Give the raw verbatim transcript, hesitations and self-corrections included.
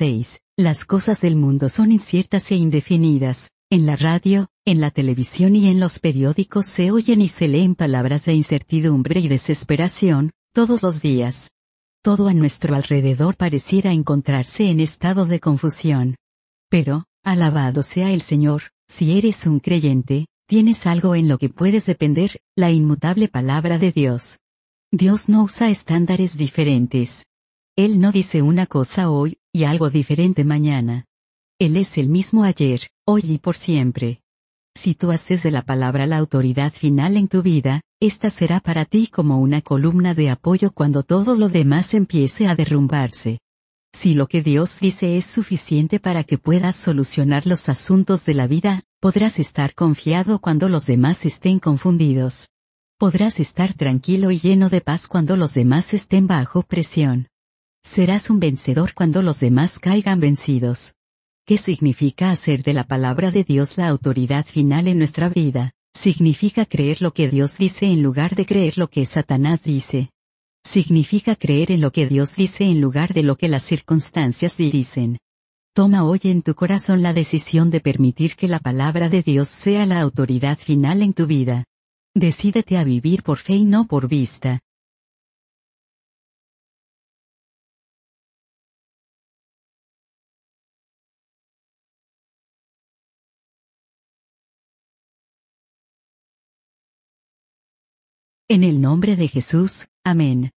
seis. Las cosas del mundo son inciertas e indefinidas. En la radio, en la televisión y en los periódicos se oyen y se leen palabras de incertidumbre y desesperación, todos los días. Todo a nuestro alrededor pareciera encontrarse en estado de confusión. Pero, alabado sea el Señor, si eres un creyente, tienes algo en lo que puedes depender, la inmutable palabra de Dios. Dios no usa estándares diferentes. Él no dice una cosa hoy, y algo diferente mañana. Él es el mismo ayer, hoy y por siempre. Si tú haces de la palabra la autoridad final en tu vida, esta será para ti como una columna de apoyo cuando todo lo demás empiece a derrumbarse. Si lo que Dios dice es suficiente para que puedas solucionar los asuntos de la vida, podrás estar confiado cuando los demás estén confundidos. Podrás estar tranquilo y lleno de paz cuando los demás estén bajo presión. Serás un vencedor cuando los demás caigan vencidos. ¿Qué significa hacer de la palabra de Dios la autoridad final en nuestra vida? Significa creer lo que Dios dice en lugar de creer lo que Satanás dice. Significa creer en lo que Dios dice en lugar de lo que las circunstancias dicen. Toma hoy en tu corazón la decisión de permitir que la palabra de Dios sea la autoridad final en tu vida. Decídete a vivir por fe y no por vista. En el nombre de Jesús, amén.